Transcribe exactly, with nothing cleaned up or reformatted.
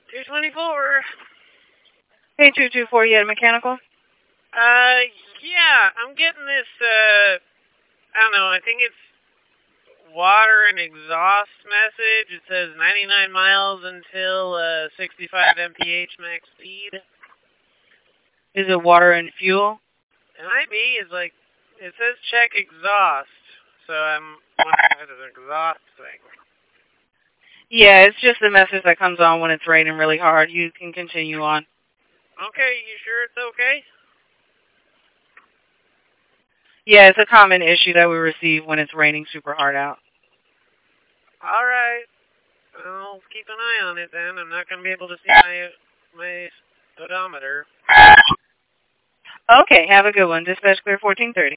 two twenty-four. Hey, two two four, you had a mechanical? Uh, yeah, I'm getting this, uh, I don't know, I think it's water and exhaust message. It says ninety-nine miles until uh, sixty-five M P H max speed. Is it water and fuel? It might be. It's like, it says check exhaust. So I'm wondering if it's an exhaust thing. Yeah, it's just the message that comes on when it's raining really hard. You can continue on. Okay, you sure it's okay? Yeah, it's a common issue that we receive when it's raining super hard out. All right. I'll keep an eye on it then. I'm not going to be able to see my my odometer. Okay, have a good one. Dispatch clear fourteen thirty.